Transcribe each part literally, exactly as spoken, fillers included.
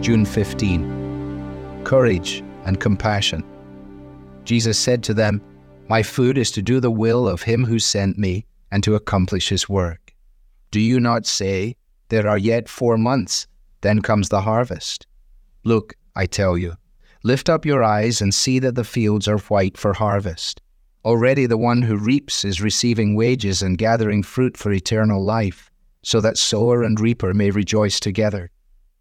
June fifteenth. Courage and compassion. Jesus said to them, "My food is to do the will of him who sent me and to accomplish his work. Do you not say, 'There are yet four months, then comes the harvest'? Look, I tell you, lift up your eyes and see that the fields are white for harvest. Already the one who reaps is receiving wages and gathering fruit for eternal life, so that sower and reaper may rejoice together."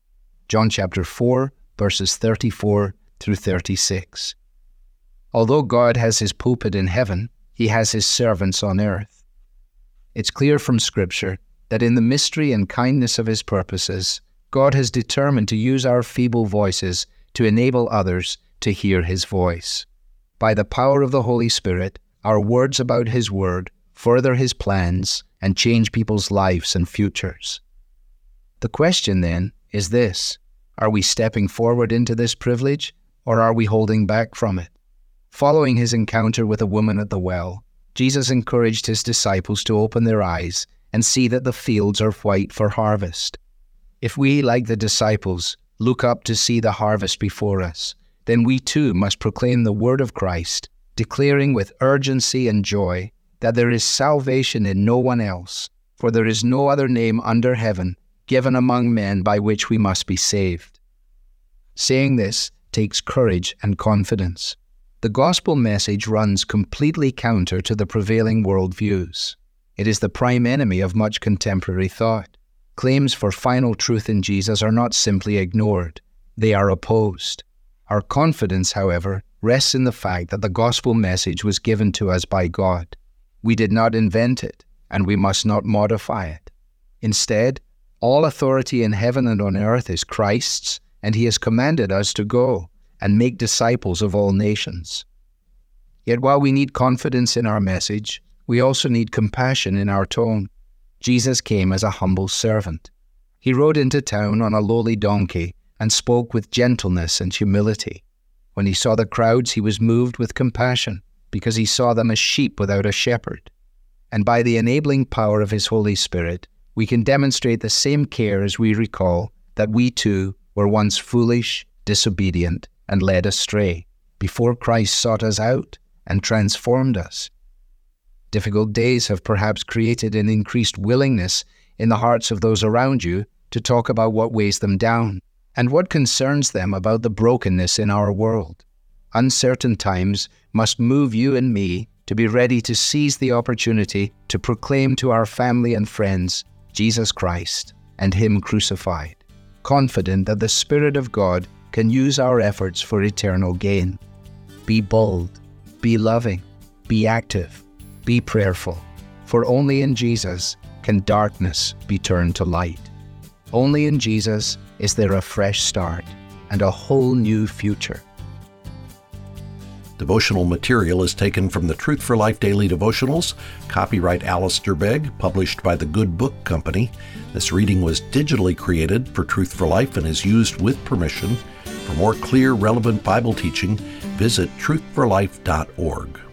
John chapter four, verses thirty-four through thirty-six. Although God has his pulpit in heaven, he has his servants on earth. It's clear from Scripture that in the mystery and kindness of his purposes, God has determined to use our feeble voices to enable others to hear his voice. By the power of the Holy Spirit, our words about his word further his plans and change people's lives and futures. The question then is this: are we stepping forward into this privilege, or are we holding back from it? Following his encounter with a woman at the well, Jesus encouraged his disciples to open their eyes and see that the fields are white for harvest. If we, like the disciples, look up to see the harvest before us, then we too must proclaim the word of Christ, declaring with urgency and joy that there is salvation in no one else, for there is no other name under heaven given among men by which we must be saved. Saying this takes courage and confidence. The gospel message runs completely counter to the prevailing worldviews. It is the prime enemy of much contemporary thought. Claims for final truth in Jesus are not simply ignored, they are opposed. Our confidence, however, rests in the fact that the gospel message was given to us by God. We did not invent it, and we must not modify it. Instead, all authority in heaven and on earth is Christ's, and he has commanded us to go and make disciples of all nations. Yet while we need confidence in our message, we also need compassion in our tone. Jesus came as a humble servant. He rode into town on a lowly donkey and spoke with gentleness and humility. When he saw the crowds, he was moved with compassion because he saw them as sheep without a shepherd. And by the enabling power of his Holy Spirit, we can demonstrate the same care as we recall that we too were once foolish, disobedient, and led astray before Christ sought us out and transformed us. Difficult days have perhaps created an increased willingness in the hearts of those around you to talk about what weighs them down and what concerns them about the brokenness in our world. Uncertain times must move you and me to be ready to seize the opportunity to proclaim to our family and friends Jesus Christ and him crucified, confident that the Spirit of God can use our efforts for eternal gain. Be bold, be loving, be active, be prayerful, for only in Jesus can darkness be turned to light. Only in Jesus is there a fresh start and a whole new future. Devotional material is taken from the Truth for Life Daily Devotionals, copyright Alistair Begg, published by the Good Book Company. This reading was digitally created for Truth for Life and is used with permission. For more clear, relevant Bible teaching, visit truth for life dot org.